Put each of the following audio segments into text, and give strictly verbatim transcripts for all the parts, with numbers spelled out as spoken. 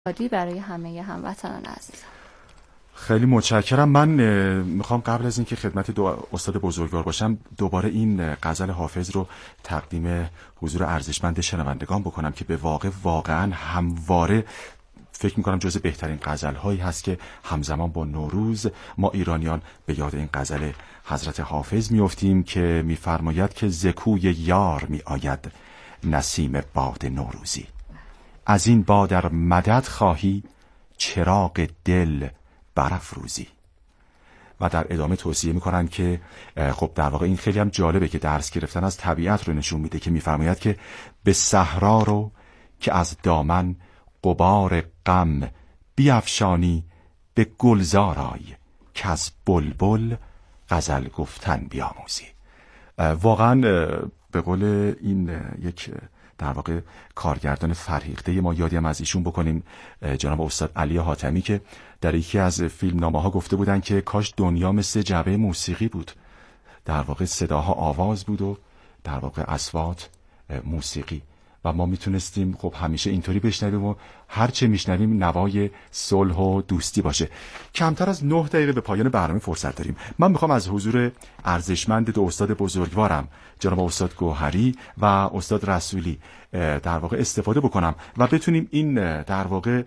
برای همه هموطنان عزیزم. خیلی متشکرم. من میخوام قبل از اینکه خدمت دو استاد بزرگوار باشم دوباره این غزل حافظ رو تقدیم حضور ارزشمند شنوندگان بکنم که به واقع واقعا همواره فکر میکنم جز بهترین غزل هایی هست که همزمان با نوروز ما ایرانیان به یاد این غزل حضرت حافظ میافتیم که میفرماید که زکوی یار می آید نسیم باد نوروزی، از این باد در مدد خواهی چراغ دل برافروزی. و در ادامه توصیه میکنن که خب در واقع این خیلی هم جالبه که درس گرفتن از طبیعت رو نشون میده که میفرماید که به صحرا رو که از دامن غبار غم بیفشانی، به گلزار آی که از بلبل غزل گفتن بیاموزی. واقعا به قول این یک در واقع کارگردان فرهیخته ما یادی هم از ایشون بکنیم، جناب استاد علی حاتمی، که در یکی از فیلم نامه ها گفته بودن که کاش دنیا مثل جعبه موسیقی بود، در واقع صداها آواز بود و در واقع اصوات موسیقی، و ما میتونستیم خب همیشه اینطوری بشنویم و هر چه میشنویم نوای صلح و دوستی باشه. کمتر از نه دقیقه به پایان برنامه فرصت داریم. من میخوام از حضور ارزشمند دو استاد بزرگوارم جناب استاد گوهری و استاد رسولی در واقع استفاده بکنم و بتونیم این در واقع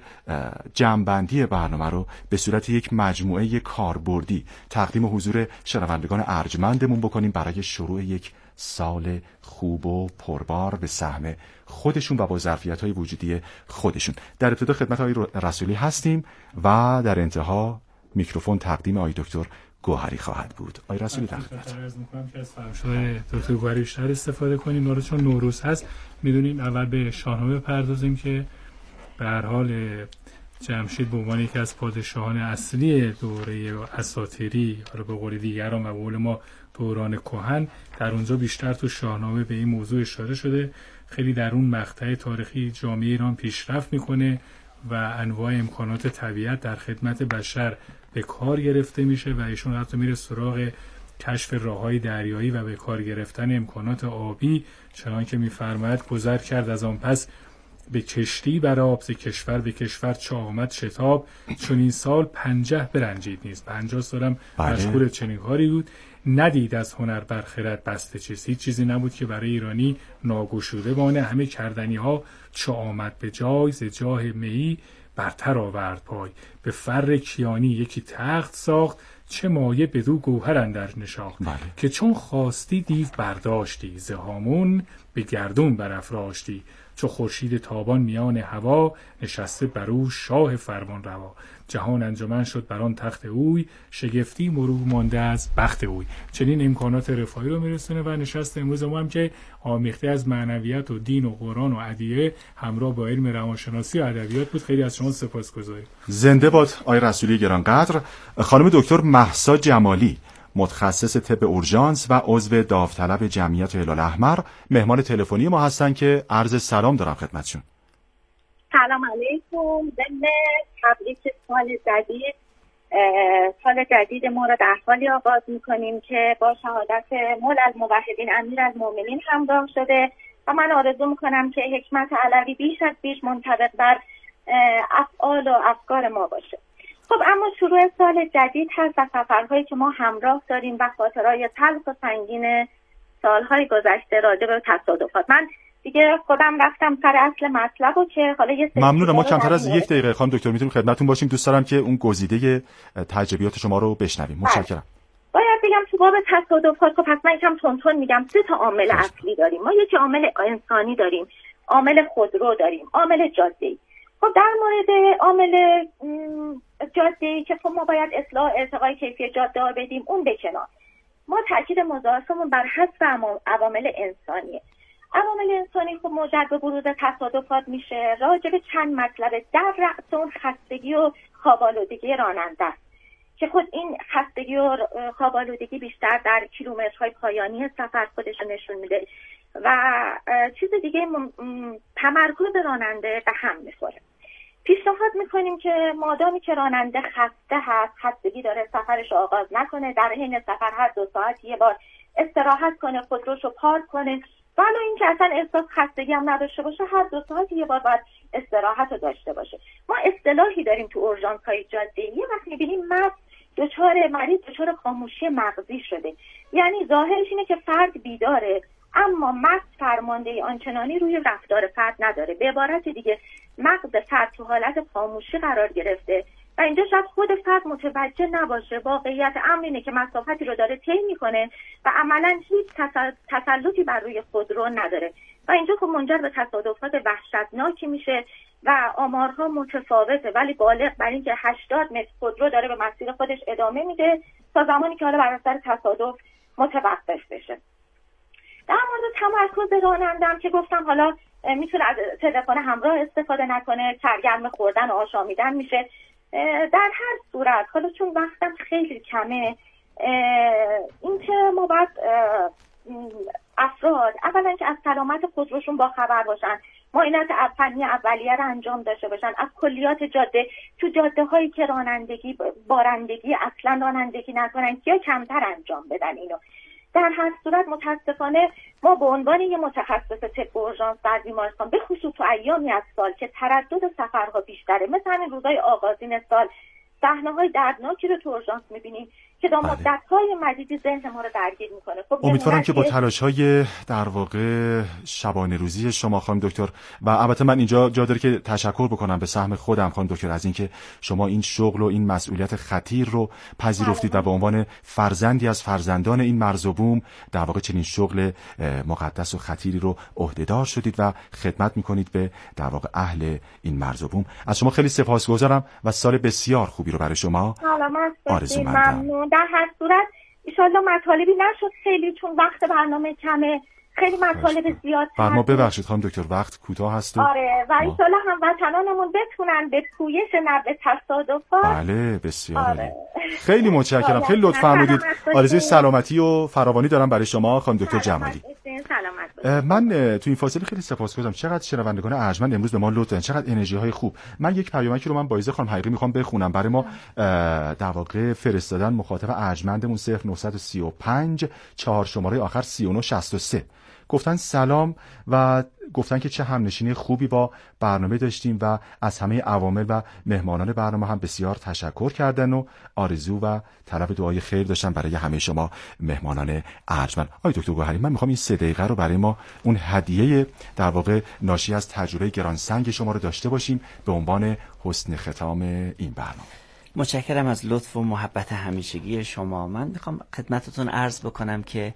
جمع‌بندی برنامه رو به صورت یک مجموعه کاربردی تقدیم حضور شنوندگان ارجمندمون بکنیم برای شروع یک سال خوب و پربار به سهم خودشون و با ظرفیت‌های وجودی خودشون. در ابتدا خدمت آقای رسولی هستیم و در انتها میکروفون تقدیم آقای دکتر گوهری خواهد بود. آقای رسولی در خدمت. عرض می‌کنم که از فرمایش‌های دکتر گوهری بیشتر استفاده کنیم. ما چون نوروز هست می‌دونیم اول به شاهنامه بپردازیم که به هر حال جمشید به عنوان یکی از پادشاهان اصلی دوره اساطیری، حالا به قول دیگران و به قول ما دوران کهن، در اونجا بیشتر تو شاهنامه به این موضوع اشاره شده. خیلی در اون مقطع تاریخی جامعه ایران پیشرفت میکنه و انواع امکانات طبیعت در خدمت بشر به کار گرفته میشه و ایشون حتی میره سراغ کشف راههای دریایی و به کار گرفتن امکانات آبی، چنان که میفرماید گذر کرد از آن پس به کشتی بر آب، ز کشور به کشور چو آمد شتاب، چون این سال پنجه برنجید نیست. پنجاه سالم مشغول چنین کاری بود. ندید از هنر بر خرد بسته چیز، هیچ چیزی نبود که برای ایرانی ناگشوده بانه. همه کردنی ها چو آمد به جای، ز جاه مهی برتر آورد پای. به فر کیانی یکی تخت ساخت، چه مایه بدو گوهر اندر نشاخت. بله. که چون خواستی دیو برداشتی، ز هامون به گردون برافراشتی. چو خورشید تابان میان هوا، نشسته بر او شاه فرمان روا. جهان انجمن شد بر آن تخت اوی، شگفتی مرو مانده از بخت اوی. چنین امکانات رفاهی رو میرسونه و نشست امروز ما هم که آمیخته از معنویت و دین و قرآن و ادعیه همراه با علم روانشناسی و ادبیات بود. خیلی از شما سپاسگزاریم. زنده باد آقای رسولی گرانقدر. خانم دکتر مهسا جمالی، متخصص طب اورژانس و عضو داوطلب جمعیت هلال احمر، مهمان تلفنی ما هستن که عرض سلام دارم خدمتشون. سلام علیکم. ضمن تبریک سال جدید، سال جدید ما را در حالی آغاز می‌کنیم که با شهادت مولا الموحدین امیرالمومنین همراه شده و من آرزو می‌کنم که حکمت علوی بیش از بیش منطبق بر افعال و افکار ما باشه. خب اما شروع سال جدید هست و سفرهایی که ما همراه داریم و خاطرهای تلخ و سنگین سالهای گذشته راجع به تصادفات. من دیگه خودم رفتم سر اصل مطلب و که حالا یه ممنونم. ما کمتر از یک دقیقه خانم دکتر میتونیم خدمتتون باشیم. دوست دارم که اون گزیده تجربیات شما رو بشنویم. متشکرم. باید بگم تو باب تصادفات خب پس من یکم تونتون میگم سه تا عامل اصلی داریم. ما یکی عامل انسانی داریم، عامل خودرو داریم، عامل جاده‌ای. خب در مورد عامل جاده‌ای که خب ما باید اصلاح ارتقای کیفی جاده ها بدیم، اون به کنار، ما تاکید مضاعفمون بر حذف عوامل انسانیه. عوامل انسانی خب موجب به بروز تصادفات میشه راجع به چند مطلب. در رأس اون خستگی و خواب‌آلودگی راننده است که خود این خستگی و خواب‌آلودگی بیشتر در کیلومترهای پایانی سفر خودش نشون میده و چیز دیگه تمرکز راننده به هم میخوره. پیشنهاد میکنیم که مادامی که راننده خسته هست، خستگی داره، سفرش آغاز نکنه، در حین سفر هر دو ساعت یه بار استراحت کنه، خودروشو پارک کنه. ولی این که اصلا احساس خستگی هم نداشته باشه، هر دو ساعت یه بار باید استراحت رو داشته باشه. ما اصطلاحی داریم تو اورژانس‌های جاده‌ای، وقتی می‌بینیم مغز دچار مریض دچار خاموشی مغزی شده، یعنی ظاهرش اینه که فرد بیداره اما مغز فرماندهی آنچنانی روی رفتار فرد نداره. به عبارت دیگه مغز فرد تو حالت خاموشی قرار گرفته و اینجا شاید خود فرد متوجه نباشه. واقعیت امر اینه که مسافتی رو داره طی میکنه و عملاً هیچ تسلطی بر روی خودرو نداره و اینجا خب منجر به تصادفات وحشتناکی میشه و آمارها متفاوته، ولی بالغ بر این که هشتاد متر خودرو داره به مسیر خودش ادامه میده تا زمانی که حالا بر اثر تصادف متوقف بشه. در مورد تمرکز رانندم که گفتم حالا میتونه از تلفن همراه استفاده نکنه، سرگرم خوردن و آشامیدن میشه. در هر صورت حالا چون وقتم خیلی کمه، این که ما باید افراد اولا که از سلامت خودروشون با خبر باشن، معاینات فنی اولیه رو انجام داشته باشن، از کلیات جاده تو جاده هایی که رانندگی بارندگی اصلا رانندگی نکنن یا کمتر انجام بدن اینو. در هر صورت متاسفانه ما به عنوان یه متخصص طب اورژانس در بیمارستان به خصوص تو ایامی از سال که تردد سفرها بیشتره، مثل همین روزهای آغازین سال صحنه‌های دردناکی رو تو اورژانس می‌بینیم که تا مدت‌های مدیدی ذهن ما رو درگیر می‌کنه. خب امیدوارم که با تلاش‌های در واقع شبانه روزی شما خانم دکتر، و البته من اینجا جا داره که تشکر بکنم به سهم خودم خانم دکتر از اینکه شما این شغل و این مسئولیت خطیر رو پذیرفتید و به عنوان فرزندی از فرزندان این مرز و بوم در واقع چنین شغل مقدس و خطیری رو عهده‌دار شدید و خدمت می‌کنید به در واقع اهل این مرز و بوم. از شما خیلی سپاسگزارم و سال بسیار خوبی رو برای شما آرزو مندم. در هر صورت ایشالله مطالبی نشد خیلی، چون وقت برنامه کمه، خیلی مطالب زیاد فرما ببخشید خانم دکتر وقت کوتاه هست. آره و ایشالله هموطنانمون بتونن به پویش نه به تصادفات. بله بسیار آره. خیلی متشکرم، خیلی لطف فرمودید. آرزوی سلامتی و فراوانی دارم برای شما خانم دکتر جمالی. من تو این فاصله خیلی سپاسگزارم. چقدر شنوندگان ارجمند امروز به ما لطف دادن، چقدر انرژی های خوب. من یک پیامکی رو من با اجازه خانم حقیقی میخوام بخونم برای ما در واقع فرستادن مخاطب ارجمندمون صفر نه سه پنج چهار شماره آخر سی و نه شصت و سه. گفتن سلام و گفتن که چه همنشینی خوبی با برنامه داشتیم و از همه عوامل و مهمانان برنامه هم بسیار تشکر کردن و آرزو و طلب دعای خیر داشتن برای همه شما مهمانان ارجمند. آقای دکتر گوهری من میخوام این سه دقیقه رو برای ما اون هدیه در واقع ناشی از تجربه گرانسنگ شما رو داشته باشیم به عنوان حسن ختام این برنامه. متشکرم از لطف و محبت همیشگی شما. من میخوام خدمتتون عرض بکنم که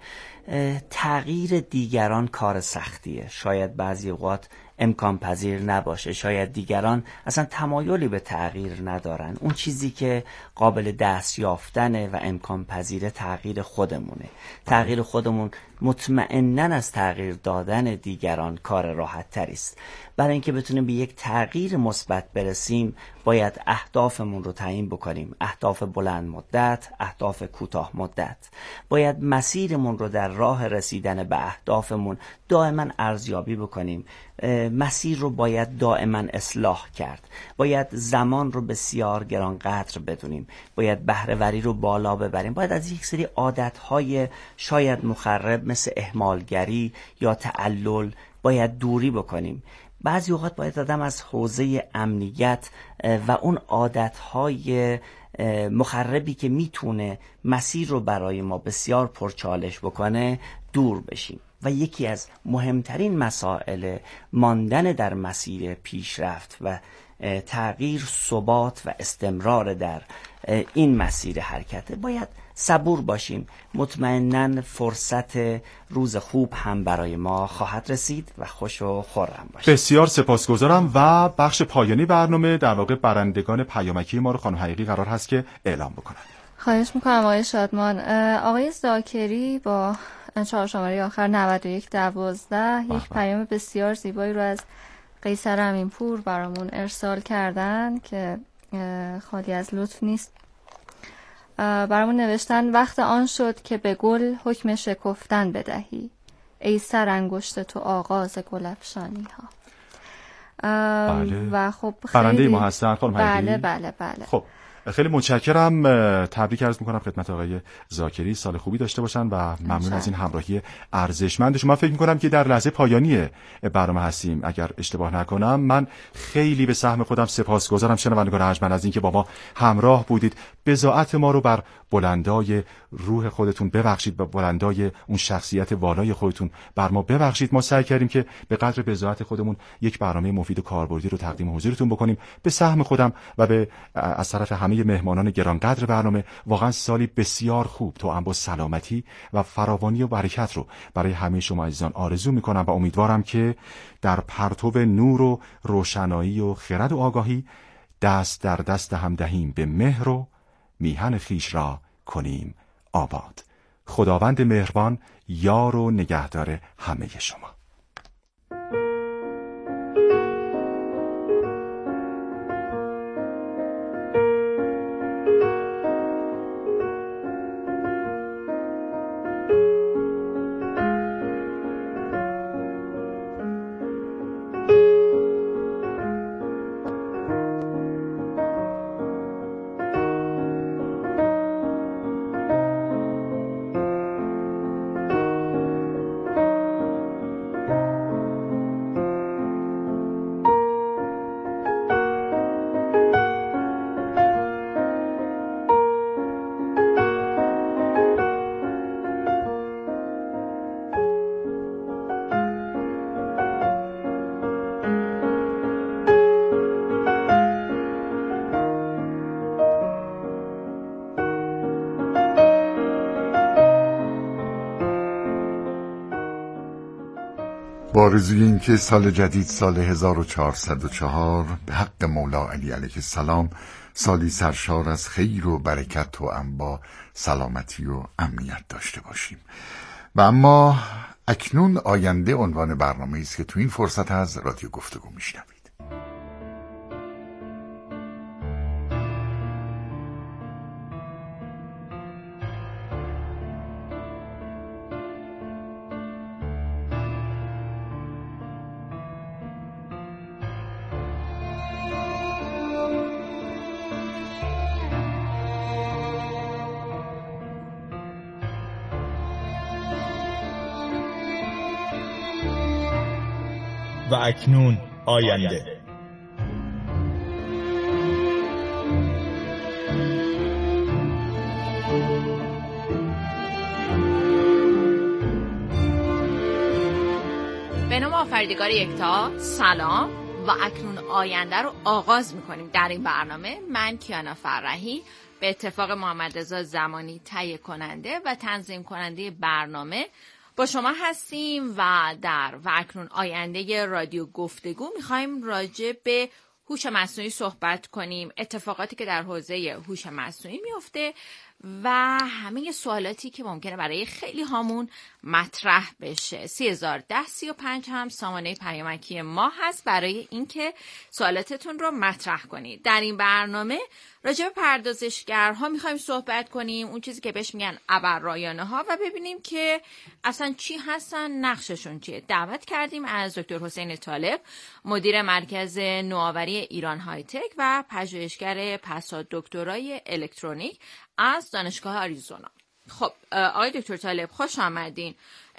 تغییر دیگران کار سختیه، شاید بعضی اوقات امکان پذیر نباشه، شاید دیگران اصلا تمایلی به تغییر ندارن. اون چیزی که قابل دست یافتنه و امکان پذیر تغییر خودمونه. تغییر خودمون مطمئناً از تغییر دادن دیگران کار راحت تری است. برای اینکه بتونیم به یک تغییر مثبت برسیم باید اهدافمون رو تعیین بکنیم، اهداف بلند مدت، اهداف کوتاه مدت. باید مسیرمون رو در راه رسیدن به اهدافمون دائما ارزیابی بکنیم. مسیر رو باید دائما اصلاح کرد. باید زمان رو بسیار گرانقدر بدونیم. باید بهره‌وری رو بالا ببریم. باید از یک سری عادت‌های شاید مخرب مثل اهمالگری یا تعلل باید دوری بکنیم. بعضی اوقات باید آدم از حوزه امنیت و اون عادت‌های مخربی که میتونه مسیر رو برای ما بسیار پرچالش بکنه دور بشیم. و یکی از مهمترین مسائل ماندن در مسیر پیشرفت و تغییر، ثبات و استمرار در این مسیر حرکته. باید صبور باشیم. مطمئناً فرصت روز خوب هم برای ما خواهد رسید و خوش و خرم باشید. بسیار سپاسگزارم و بخش پایانی برنامه در واقع برندگان پیامکی ما رو خانم حقیقی قرار هست که اعلام بکنن. خواهش میکنم آقای شادمان. آقای زاکری با چهار شماره آخر نود و یک دوازده یک پیام بسیار زیبایی رو از قیصر امینپور برامون ارسال کردن که خالی از لطف نیست. برامون نوشتن وقت آن شد که به گل حکم شکفتن بدهی، ای سر انگشت تو آغاز گل افشانی ها. بله. و خب برنده ما هستن خانم بله بله بله. خب خیلی متشکرم. تبریک عرض میکنم خدمت آقای ذاکری، سال خوبی داشته باشن و ممنون از این همراهی ارزشمندشون. من فکر میکنم که در لحظه پایانی برنامه هستیم. اگر اشتباه نکنم من خیلی به سهم خودم سپاسگزارم شنوندگان ارجمند از اینکه با ما همراه بودید. بضاعت ما رو بر بلندای روح خودتون ببخشید، با بلندای اون شخصیت والای خودتون بر ما ببخشید. ما سعی کردیم که به قدر بضاعت خودمون یک برنامه مفید و کاربردی رو تقدیم حضورتون بکنیم. به سهم خودم و به از طرف همه مهمانان گرانقدر برنامه واقعا سالی بسیار خوب تو با سلامتی و فراوانی و برکت رو برای همه شما عزیزان آرزو میکنم و امیدوارم که در پرتو نور و روشنایی و خرد و آگاهی دست در دست هم دهیم، به مهر و میهن خیش را کنیم آباد. خداوند مهربان یار و نگهدار همه شما. با آرزوی این که سال جدید، سال هزار و چهارصد و چهار، به حق مولا علی علیه السلام سالی سرشار از خیر و برکت و انبا سلامتی و امنیت داشته باشیم. و اما اکنون آینده عنوان برنامه است که تو این فرصت از رادیو گفتگو میشنوید. و اکنون آینده. به نام آفریدگار یکتا، سلام. و اکنون آینده رو آغاز میکنیم. در این برنامه من کیانا فرحی به اتفاق محمد رضا زمانی تهیه کننده و تنظیم کننده برنامه با شما هستیم و در و اکنون آینده رادیو گفتگو میخوایم راجع به هوش مصنوعی صحبت کنیم، اتفاقاتی که در حوزه هوش مصنوعی میفته و همه سوالاتی که ممکنه برای خیلی هامون مطرح بشه. سه هزار و ده سی و پنج هم سامانه پیامکی ما هست برای اینکه سوالاتتون رو مطرح کنید. در این برنامه راجع به پردازشگرها میخوایم صحبت کنیم، اون چیزی که بهش میگن ابررایانه ها، و ببینیم که اصلا چی هستن، نقششون چیه. دعوت کردیم از دکتر حسین طالب، مدیر مرکز نوآوری ایران های تک و پژوهشگر پسادکترای الکترونیک از دانشگاه آریزونا. خب آقای دکتر طالب خوش آمدین.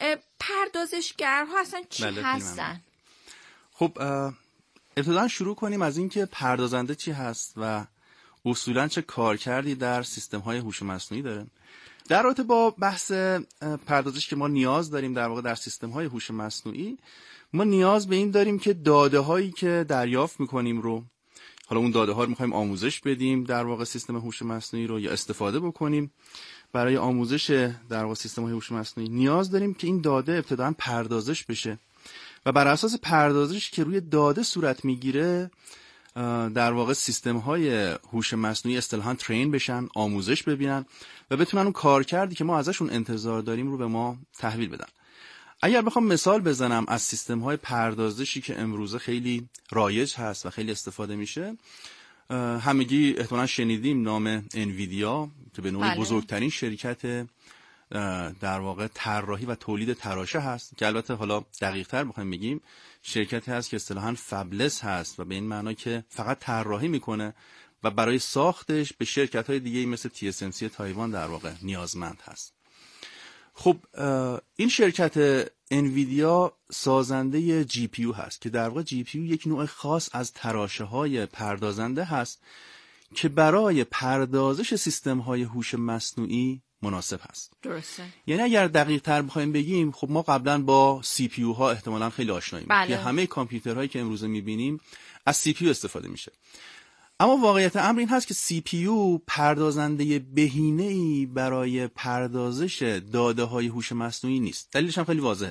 پردازشگرها اصلا چی بله هستن؟ خب ابتدا شروع کنیم از اینکه پردازنده چی هست و اصولاً چه کارکردی در سیستم‌های هوش مصنوعی داره. در رابطه با بحث پردازش که ما نیاز داریم در واقع در سیستم‌های هوش مصنوعی، ما نیاز به این داریم که داده‌هایی که دریافت می‌کنیم رو، حالا اون داده‌ها رو می‌خوایم آموزش بدیم در واقع سیستم هوش مصنوعی رو یا استفاده بکنیم برای آموزش در واقع سیستم‌های هوش مصنوعی، نیاز داریم که این داده ابتداً پردازش بشه و بر اساس پردازش که روی داده صورت می‌گیره در واقع سیستم‌های هوش مصنوعی اصطلاحاً ترین بشن، آموزش ببینن و بتونن اون کارکردی که ما ازشون انتظار داریم رو به ما تحویل بدن. اگر بخوام مثال بزنم از سیستم‌های پردازشی که امروزه خیلی رایج هست و خیلی استفاده میشه، همگی احتمالاً شنیدیم نام انویدیا که به نوعی بله. بزرگترین شرکت در واقع طراحی و تولید تراشه هست که البته حالا دقیق تر بخوایم بگیم شرکتی هست که اصطلاحاً فبلس هست و به این معنا که فقط طراحی میکنه و برای ساختش به شرکت های دیگه مثل تی اس ام سی تایوان در واقع نیازمند هست. خب این شرکت انویدیا سازنده جی پی یو هست که در واقع جی پی یو یک نوع خاص از تراشه های پردازنده هست که برای پردازش سیستم های هوش مصنوعی مناسب هست. درسته. یعنی اگر دقیق تر بخوایم بگیم خب ما قبلا با سی پی یو ها احتمالاً خیلی آشناییم. بله. که همه کامپیوترهایی که امروز میبینیم از سی پی یو استفاده میشه. اما واقعیت امر این هست که سی پی یو پردازنده بهینه‌ای برای پردازش داده‌های هوش مصنوعی نیست. دلیلش هم خیلی واضحه.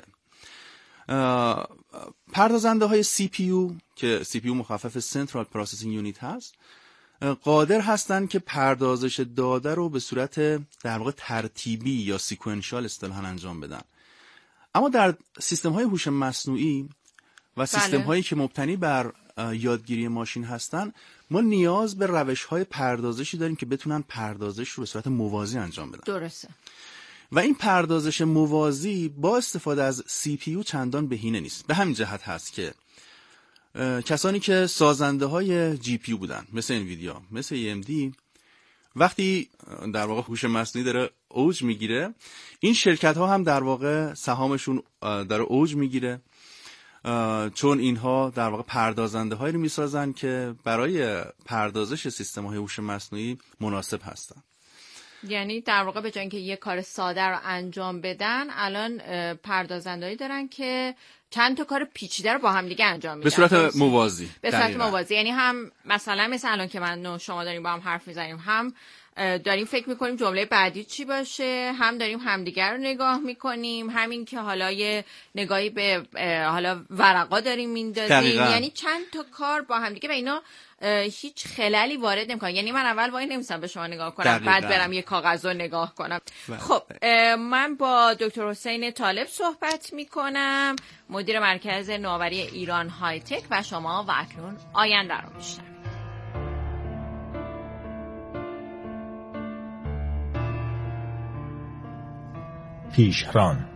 پردازنده های سی پی یو که سی پی یو مخفف سنترال پروسسینگ یونیت هست قادر هستن که پردازش داده رو به صورت در واقع ترتیبی یا سیکونشال اصطلاحاً انجام بدن. اما در سیستم های هوش مصنوعی و سیستم هایی که مبتنی بر یادگیری ماشین هستن ما نیاز به روش های پردازشی داریم که بتونن پردازش رو به صورت موازی انجام بدن. درسته. و این پردازش موازی با استفاده از سی پی یو چندان بهینه نیست. به همین جهت هست که کسانی که سازنده های جی پی یو بودن مثل انویدیا مثل ای ام دی وقتی در واقع هوش مصنوعی داره اوج میگیره این شرکت ها هم در واقع سهامشون داره اوج میگیره چون اینها در واقع پردازنده هایی رو میسازن که برای پردازش سیستم های هوش مصنوعی مناسب هستن. یعنی در واقع به جای اینکه یه کار ساده رو انجام بدن الان پردازندهایی دارن که چند تا کار پیچیده رو با هم دیگه انجام میدن به صورت موازی. به صورت موازی یعنی هم مثلا مثل الان که من و شما داریم با هم حرف میزنیم هم داریم فکر میکنیم جمله بعدی چی باشه هم داریم همدیگر رو نگاه میکنیم همین که حالا یه نگاهی به حالا ورقا داریم میندازیم یعنی چند تا کار با هم دیگه و اینا هیچ خلالی وارد نمیکنه. یعنی من اول وای نمیستم به شما نگاه کنم دقیقا. بعد برم یه کاغذ رو نگاه کنم. بله. خب من با دکتر حسین طالب صحبت میکنم مدیر مرکز نوآوری ایران های تک و شما و اکنون آینده رو میشنوید. پیشران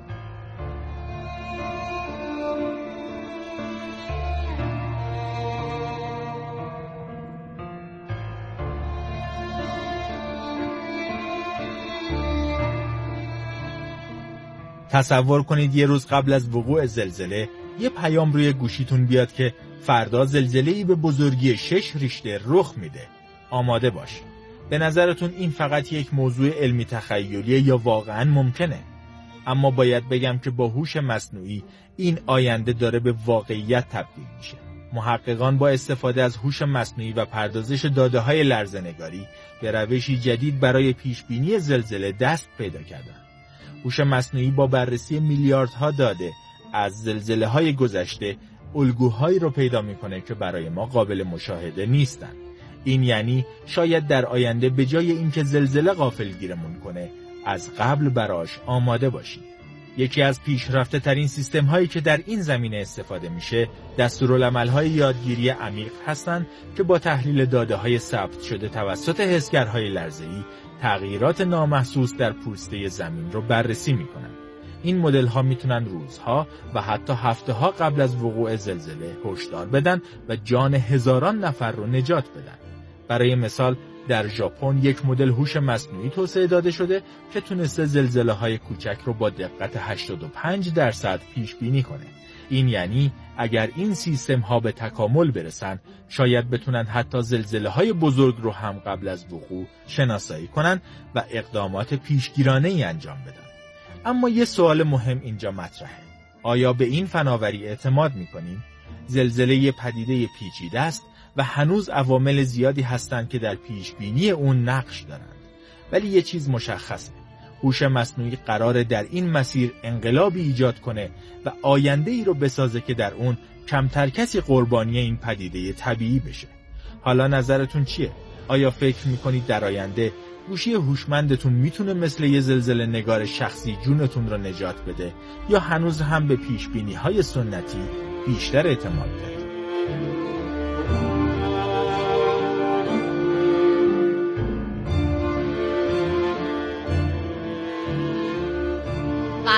تصور کنید یه روز قبل از وقوع زلزله یه پیام روی گوشیتون بیاد که فردا زلزله‌ای به بزرگی شش ریشتر رخ میده. آماده باش. به نظرتون این فقط یک موضوع علمی تخیلیه یا واقعاً ممکنه؟ اما باید بگم که با هوش مصنوعی این آینده داره به واقعیت تبدیل میشه. محققان با استفاده از هوش مصنوعی و پردازش داده‌های لرزه‌نگاری به روشی جدید برای پیشبینی زلزله دست پیدا کردن. هوش مصنوعی با بررسی میلیاردها داده از زلزله‌های گذشته الگوهایی رو پیدا میکنه که برای ما قابل مشاهده نیستن. این یعنی شاید در آینده به جای اینکه زلزله غافلگیرمون کنه از قبل براش آماده باشیم. یکی از پیشرفته ترین سیستم هایی که در این زمینه استفاده میشه دستورالعمل‌های یادگیری عمیق هستند که با تحلیل داده های ثبت شده توسط حسگرهای لرزه‌ای تغییرات نامحسوس در پوسته زمین رو بررسی میکنن. این مدل ها میتونن روزها و حتی هفته ها قبل از وقوع زلزله هشدار بدن و جان هزاران نفر رو نجات بدن. برای مثال در ژاپن یک مدل هوش مصنوعی توسعه داده شده که تونسته زلزله‌های کوچک رو با دقت هشتاد و پنج درصد پیش بینی کنه. این یعنی اگر این سیستم ها به تکامل برسن شاید بتونن حتی زلزله‌های بزرگ رو هم قبل از وقوع شناسایی کنن و اقدامات پیشگیرانه‌ای انجام بدن. اما یه سوال مهم اینجا مطرحه. آیا به این فناوری اعتماد می‌کنیم؟ زلزله یه پدیده پیچیده است و هنوز عوامل زیادی هستند که در پیشبینی اون نقش دارند. ولی یه چیز مشخصه. هوش مصنوعی قراره در این مسیر انقلابی ایجاد کنه و آینده ای رو بسازه که در اون کمتر کسی قربانی این پدیده طبیعی بشه. حالا نظرتون چیه؟ آیا فکر میکنید در آینده گوشی هوشمندتون میتونه مثل یه زلزله نگار شخصی جونتون رو نجات بده یا هنوز هم به پیشبینی های سنتی بیشتر اعتماد دارید؟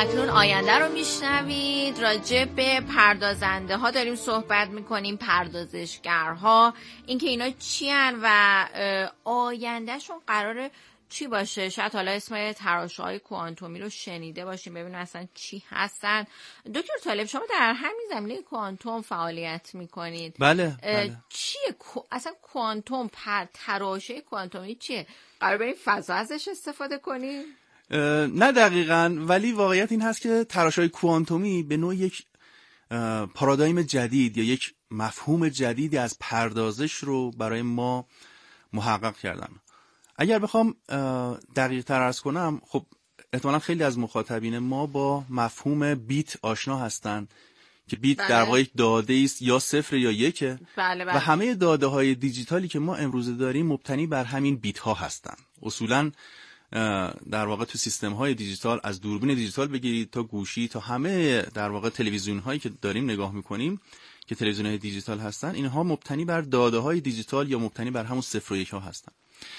اکنون آینده رو میشنوید. راجع به پردازنده ها داریم صحبت میکنیم، پردازشگرها، اینکه اینا چی هن و آیندهشون قراره چی باشه. شاید حالا اسم تراشه‌های کوانتومی رو شنیده باشیم، ببینیم اصلا چی هستن. دکتر طالب، شما در همین زمینه کوانتوم فعالیت میکنید. بله, بله. چیه اصلا کوانتوم؟ پر تراشه کوانتومی چیه؟ قرار بریم فضا ازش استفاده کنیم؟ نه دقیقاً، ولی واقعیت این هست که تراشه‌های کوانتومی به نوع یک پارادایم جدید یا یک مفهوم جدیدی از پردازش رو برای ما محقق کردن. اگر بخوام دقیق تر عرض کنم، خب احتمالاً خیلی از مخاطبین ما با مفهوم بیت آشنا هستن که بیت بله. در واقع یک داده است، یا صفر یا یکه. بله بله. و همه داده های دیجیتالی که ما امروز داریم مبتنی بر همین بیت ها هستن. اصولاً در واقع تو سیستم های دیجیتال، از دوربین دیجیتال بگیرید تا گوشی تا همه در واقع تلویزیون هایی که داریم نگاه میکنیم که تلویزیون های دیجیتال هستن، اینها مبتنی بر داده های دیجیتال یا مبتنی بر همون صفر و یک ها هستن.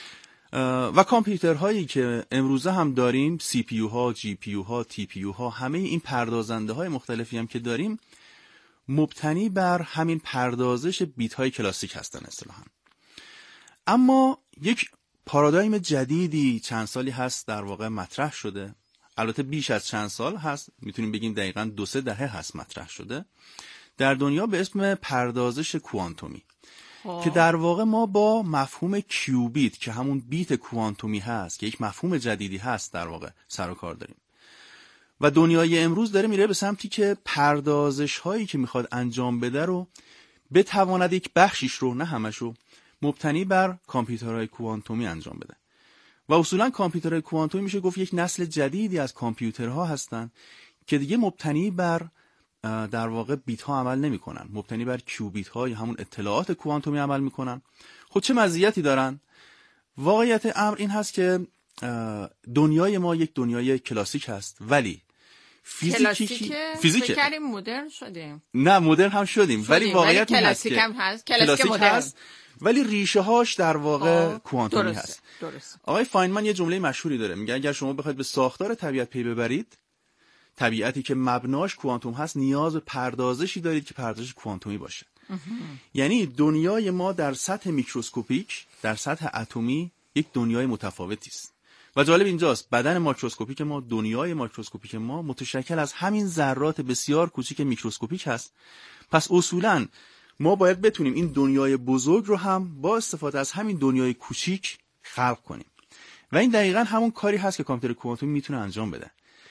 و کامپیوترهایی که امروزه هم داریم، سی پی یو ها، جی پی یو ها، تی پی یو ها، همه این پردازنده های مختلفی هم که داریم مبتنی بر همین پردازش بیت های کلاسیک هستن اصطلاحاً. اما یک پارادایم جدیدی چند سالی هست در واقع مطرح شده، البته بیش از چند سال هست، میتونیم بگیم دقیقاً دو سه دهه هست مطرح شده در دنیا، به اسم پردازش کوانتومی که در واقع ما با مفهوم کیوبیت که همون بیت کوانتومی هست که یک مفهوم جدیدی هست در واقع سر و کار داریم. و دنیای امروز داره میره به سمتی که پردازش هایی که میخواد انجام بده رو بتواند یک بخشیش رو، نه همشو، مبتنی بر کامپیوترهای کوانتومی انجام بده. و اصولا کامپیوترهای کوانتومی میشه گفت یک نسل جدیدی از کامپیوترها هستن که دیگه مبتنی بر در واقع بیت ها عمل نمی کنن، مبتنی بر کیوبیت ها یا همون اطلاعات کوانتومی عمل میکنن. خود چه مزیتی دارن؟ واقعیت امر این هست که دنیای ما یک دنیای کلاسیک هست، ولی فیزیکی فیزیکه. فکر مدرن شدیم. نه مدرن هم شدیم, شدیم. ولی واقعیت ولی هست کلاسیک که هم هست. کلاسیک مدرن هست، ولی ریشه هاش در واقع کوانتومی درسته. هست. درسته. آقای فاینمن یه جمله مشهوری داره، میگه اگر شما بخواید به ساختار طبیعت پی ببرید، طبیعتی که مبناش کوانتوم هست، نیاز به پردازشی دارید که پردازش کوانتومی باشه. یعنی دنیای ما در سطح میکروسکوپیک، در سطح اتمی یک دنیای متفاوتی است. و جالب اینجاست بدن ماکروسکوپیک ما، دنیای ماکروسکوپیک ما متشکل از همین ذرات بسیار کوچیک میکروسکوپیک هست. پس اصولاً ما باید بتونیم این دنیای بزرگ رو هم با استفاده از همین دنیای کوچیک خلق کنیم. و این دقیقاً همون کاری هست که کامپیوتر کوانتومی میتونه انجام بده.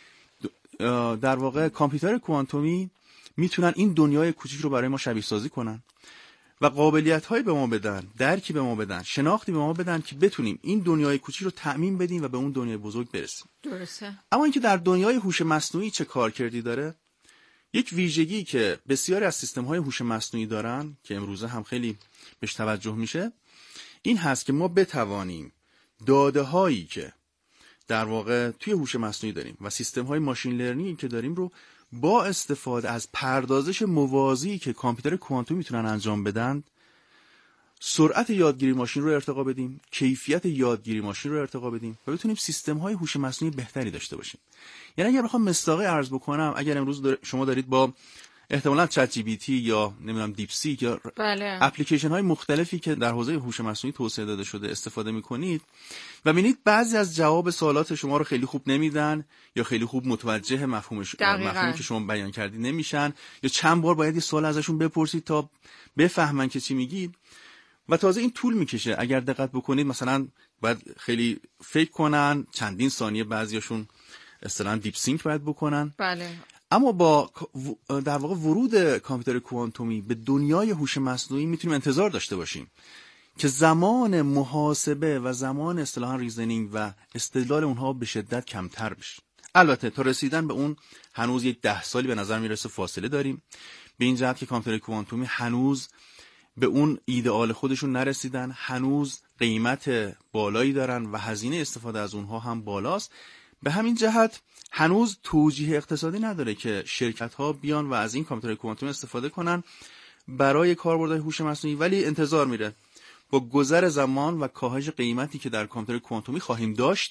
در واقع کامپیوتر کوانتومی میتونن این دنیای کوچیک رو برای ما شبیه سازی کنن و قابلیت‌هایی به ما بدن، درکی به ما بدن، شناختی به ما بدن که بتونیم این دنیای کوچیک رو تأمین بدیم و به اون دنیای بزرگ برسیم. درسته. اما اینکه در دنیای هوش مصنوعی چه کارکردی داره؟ یک ویژگی که بسیاری از سیستم‌های هوش مصنوعی دارن که امروزه هم خیلی بهش توجه میشه، این هست که ما بتوانیم داده‌هایی که در واقع توی هوش مصنوعی داریم و سیستم‌های ماشین لرنینگ که داریم رو با استفاده از پردازش موازی که کامپیوتر کوانتومی میتونن انجام بدن، سرعت یادگیری ماشین رو ارتقا بدیم، کیفیت یادگیری ماشین رو ارتقا بدیم و بتونیم سیستم‌های هوش مصنوعی بهتری داشته باشیم. یعنی اگر بخوام مصداقی عرض بکنم، اگر امروز دار... شما دارید با احتمالاً چت جی پی تی یا نمیدونم دیپ سیک یا بله. اپلیکیشن های مختلفی که در حوزه هوش مصنوعی توسعه داده شده استفاده میکنید و ببینید بعضی از جواب سوالات شما رو خیلی خوب نمیدن یا خیلی خوب متوجه مفهومش مفهومی که شما بیان کردید نمیشن، یا چند بار باید یه سوال ازشون بپرسید تا بفهمن که چی میگید و تازه این طول میکشه. اگر دقت بکنید مثلا باید خیلی فکر کنن، چندین ثانیه بعضیاشون اصطلاحاً دیپ سینک باید بکنن. بله. اما با در واقع ورود کامپیوتر کوانتومی به دنیای هوش مصنوعی میتونیم انتظار داشته باشیم که زمان محاسبه و زمان اصطلاحاً ریزنینگ و استدلال اونها به شدت کمتر بشه. البته تا رسیدن به اون هنوز یک ده سالی به نظر میرسه فاصله داریم، به این جهت که کامپیوتر کوانتومی هنوز به اون ایدئال خودشون نرسیدن، هنوز قیمت بالایی دارن و هزینه استفاده از اونها هم بالاست. به همین جهت هنوز توجیه اقتصادی نداره که شرکت ها بیان و از این کامپیوتر کوانتومی استفاده کنن برای کاربردهای هوش مصنوعی، ولی انتظار میره با گذر زمان و کاهش قیمتی که در کامپیوتر کوانتومی خواهیم داشت،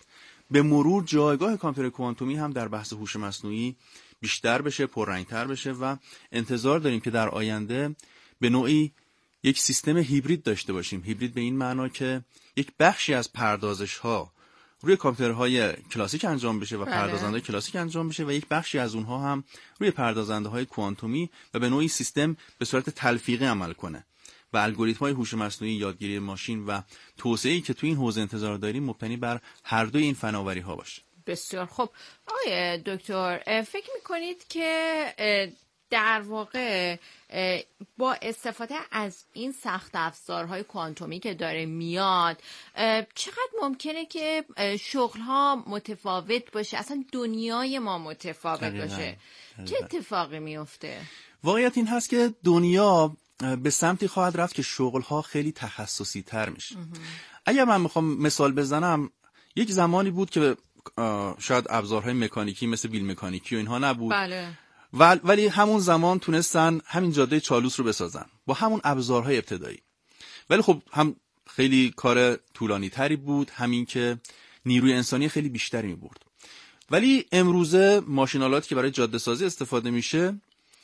به مرور جایگاه کامپیوتر کوانتومی هم در بحث هوش مصنوعی بیشتر بشه، پررنگتر بشه و انتظار داریم که در آینده به نوعی یک سیستم هیبرید داشته باشیم. هیبرید به این معنا که یک بخشی از پردازش ها روی کامپیوترهای کلاسیک انجام بشه و پردازنده کلاسیک انجام بشه و یک بخشی از اونها هم روی پردازنده های کوانتومی و به نوعی سیستم به صورت تلفیقی عمل کنه و الگوریتم های هوش مصنوعی، یادگیری ماشین و توسعه‌ای که توی این حوزه انتظار داریم مبتنی بر هر دوی این فناوری ها باشه. بسیار خب. آقای دکتر، فکر میکنید که در واقع با استفاده از این سخت افزارهای کوانتومی که داره میاد چقدر ممکنه که شغل‌ها متفاوت باشه، اصلا دنیای ما متفاوت باشه؟ چه اتفاقی میفته؟ واقعیت این هست که دنیا به سمتی خواهد رفت که شغل‌ها خیلی تخصصی تر میشه. اگر من میخوام مثال بزنم، یک زمانی بود که شاید ابزارهای مکانیکی مثل بیل مکانیکی و اینها نبود. بله. ولی همون زمان تونستن همین جاده چالوس رو بسازن با همون ابزارهای ابتدایی. ولی خب هم خیلی کار طولانی تری بود، همین که نیروی انسانی خیلی بیشتری می برد. ولی امروزه ماشین‌آلاتی که برای جاده سازی استفاده میشه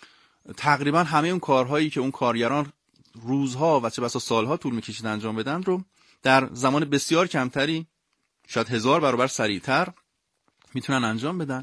تقریبا همه اون کارهایی که اون کارگران روزها و چه بسا سالها طول میکشید انجام بدن رو در زمان بسیار کمتری، شاید هزار برابر سریعتر میتونن انجام بدن.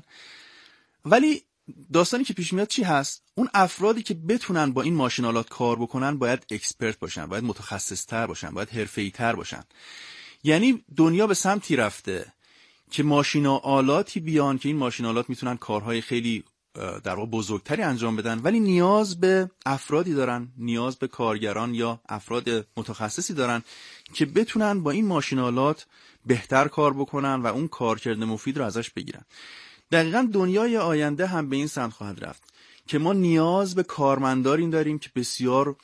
ولی داستانی که پیش میاد چی هست؟ اون افرادی که بتونن با این ماشین‌آلات کار بکنن باید اکسپرت باشن، باید متخصص‌تر باشن، باید حرفه‌ای‌تر باشن. یعنی دنیا به سمتی رفته که ماشین‌آلاتی بیان که این ماشین‌آلات میتونن کارهای خیلی در واقع بزرگتری انجام بدن، ولی نیاز به افرادی دارن، نیاز به کارگران یا افراد متخصصی دارن که بتونن با این ماشین‌آلات بهتر کار بکنن و اون کارکرد مفید رو ازش بگیرن. دقیقاً دنیای آینده هم به این سمت خواهد رفت که ما نیاز به کارمندانی داریم که بسیار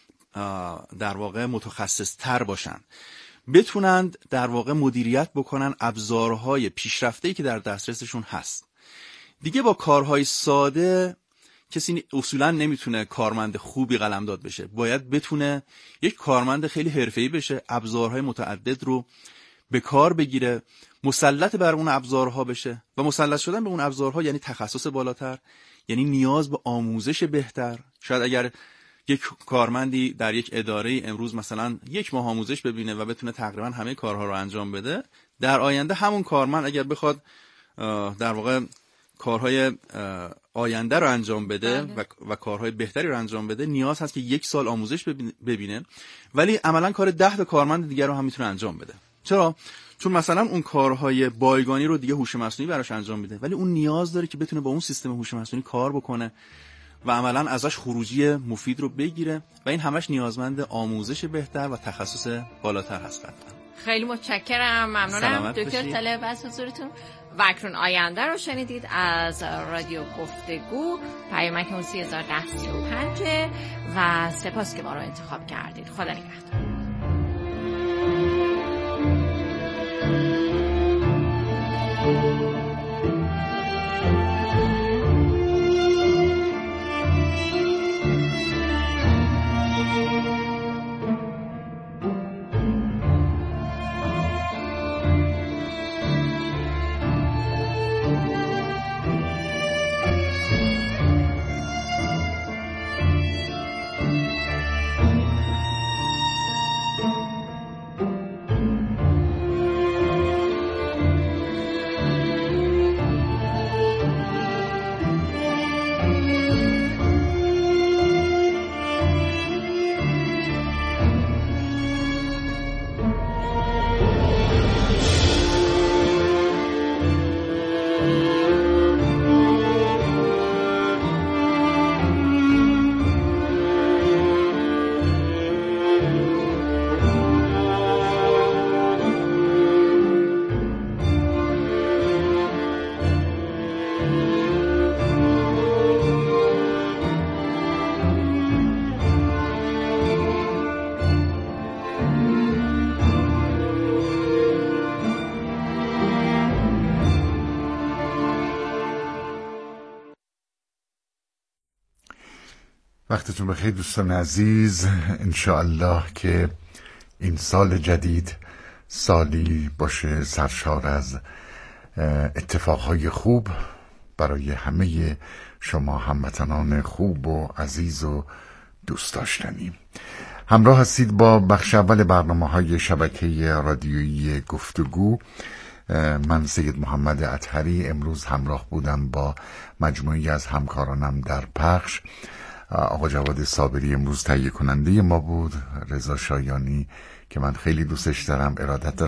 در واقع متخصص تر باشن، بتونند در واقع مدیریت بکنن ابزارهای پیشرفته‌ای که در دسترسشون هست. دیگه با کارهای ساده کسی اصولاً نمیتونه کارمند خوبی قلمداد بشه، باید بتونه یک کارمند خیلی حرفه‌ای بشه، ابزارهای متعدد رو به کار بگیره، مسلط بر اون ابزارها بشه و مسلط شدن به اون ابزارها یعنی تخصص بالاتر، یعنی نیاز به آموزش بهتر. شاید اگر یک کارمندی در یک اداره امروز مثلا یک ماه آموزش ببینه و بتونه تقریبا همه کارها رو انجام بده، در آینده همون کارمند اگر بخواد در واقع کارهای آینده رو انجام بده و, و کارهای بهتری رو انجام بده، نیاز هست که یک سال آموزش ببینه، ولی عملا کار ده تا کارمند دیگر رو هم میتونه انجام بده. چرا؟ چون مثلا اون کارهای بایگانی رو دیگه هوش مصنوعی براش انجام میده، ولی اون نیاز داره که بتونه با اون سیستم هوش مصنوعی کار بکنه و عملا ازش خروجی مفید رو بگیره و این همش نیازمند آموزش بهتر و تخصص بالاتر هست. خیلی متشکرم، ممنونم دکتر طلب از حضورتون. و اکنون آینده رو شنیدید از رادیو گفتگو، پیامک اون سی هزار ده سی و پنج و سپاس که ما رو انتخاب کردید. خدا نگهدار. وقتتون بخیر دوستان عزیز. انشاءالله که این سال جدید سالی باشه سرشار از اتفاقهای خوب برای همه شما هموطنان خوب و عزیز و دوست داشتنی. همراه هستید با بخش اول برنامه‌های شبکه رادیویی گفتگو. من سید محمد اطهری امروز همراه بودم با مجموعی از همکارانم در پخش. آقا جواد صابری امروز تهیه کننده ما بود، رضا شایانی که من خیلی دوستش دارم ارادت دارم